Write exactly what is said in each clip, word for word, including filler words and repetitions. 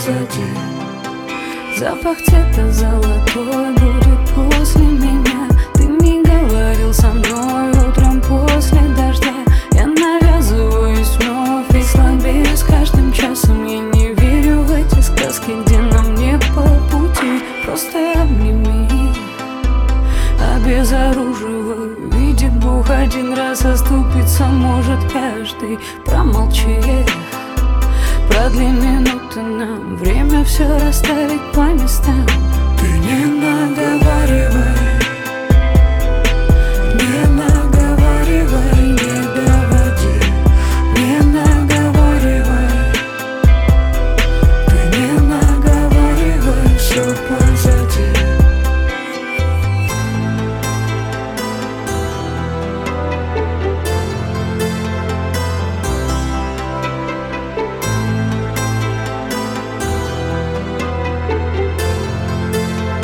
позади. Запах цвета золотой будет после меня. Ты не говорил со мной утром после дождя. Я навязываюсь вновь и слабею с каждым часом. Я не верю в эти сказки, где нам не по пути. Просто обними, обезоруживай. Видит Бог, один раз оступиться может каждый. Промолчи, продли минуты нам, время все расставить по местам. Ты не наговаривай, не наговаривай, не доводи, не наговаривай. Ты не наговаривай, все позади.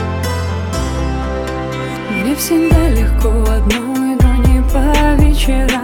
Мне всегда легко одной, но не по вечерам.